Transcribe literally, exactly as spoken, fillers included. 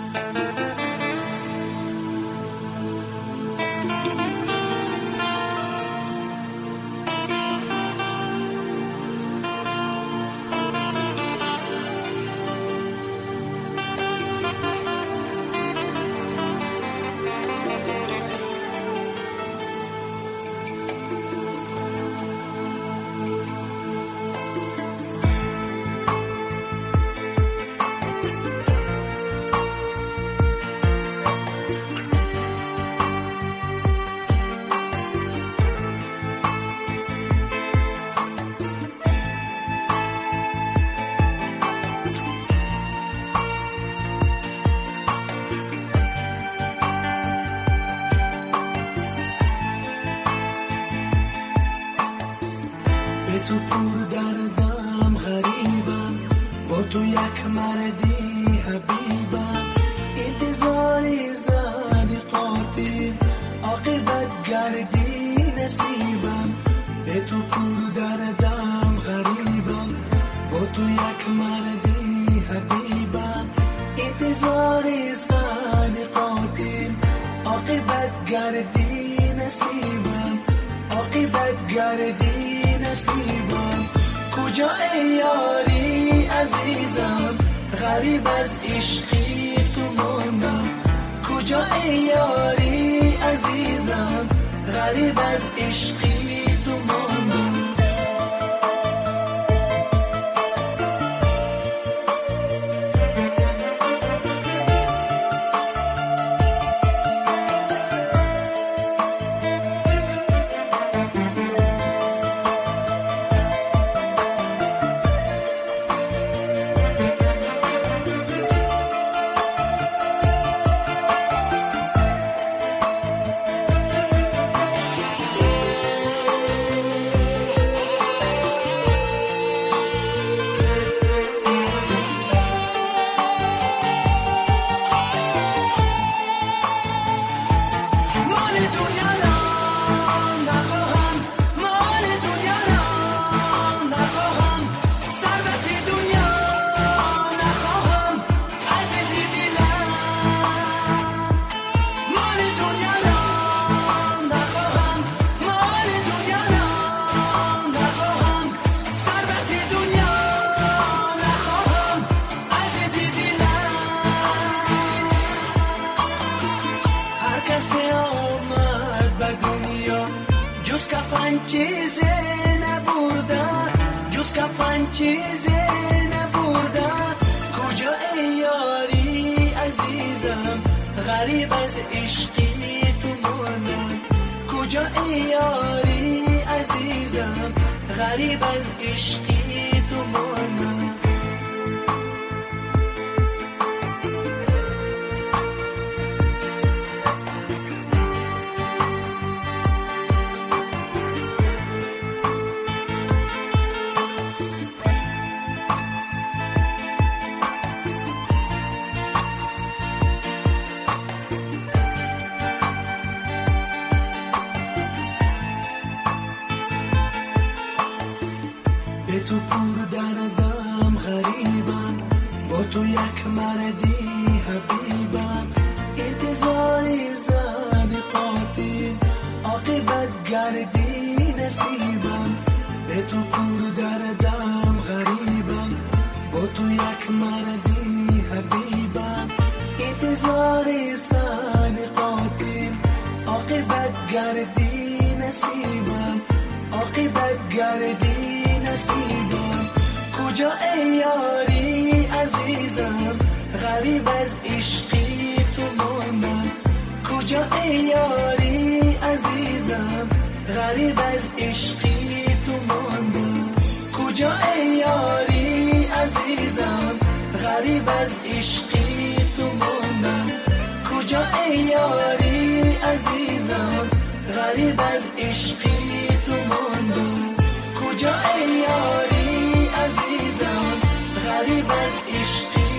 تو پر دردم غریبم، با تو یک مردی حبیبم، انتظاری زن قاتل عاقبت گردی نصیبم. به تو پر دردم غریبم، با تو یک مردی حبیبم، انتظاری زن قاتل عاقبت گردی نصیبم، عاقبت گردی نصیبم. کجا ای یاری عزیزم، غریب از عشقی تو ماندم. کجا ای یاری عزیزم، غریب از عشقی تو ماندم. جز کفن چیزی نبرده، جز کفن چیزی نبرده. کجا ای یاری عزیزم، غریب از عشقی تو ماندم. کجا ای یاری عزیزم، غریب از عشقی تو ماندم. به تو پر دردم غریبم، با تو یک مردی حبیبم، انتظاری زن قاتل عاقبت گردی نصیبم. به تو پر دردم غریبم، با تو یک مردی حبیبم، انتظاری زن قاتل عاقبت گردی نصیبم، عاقبت گردی نصیبم. کجا ای یاری عزیزم، غریب از عشقی تو ماندم. کجا ای یاری عزیزم، غریب از عشقی تو ماندم. کجا ای یاری عزیزم، غریب از عشقی تو ماندم. کجا ای یاری عزیزم، غریب از عشقی تو ماندم. کجا ای یاری عزیزم، غریب از عشقی